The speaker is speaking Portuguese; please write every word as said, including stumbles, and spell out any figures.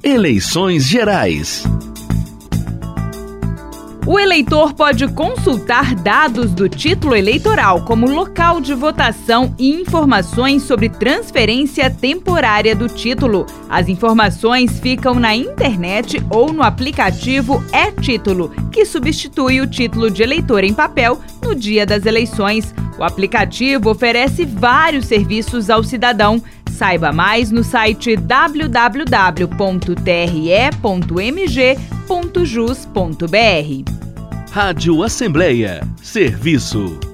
Eleições Gerais. O eleitor pode consultar dados do título eleitoral, como local de votação e informações sobre transferência temporária do título. As informações ficam na internet ou no aplicativo É-Título, que substitui o título de eleitor em papel no dia das eleições. O aplicativo oferece vários serviços ao cidadão. Saiba mais no site w w w ponto t r e ponto m g ponto jus ponto b r. Rádio Assembleia. Serviço.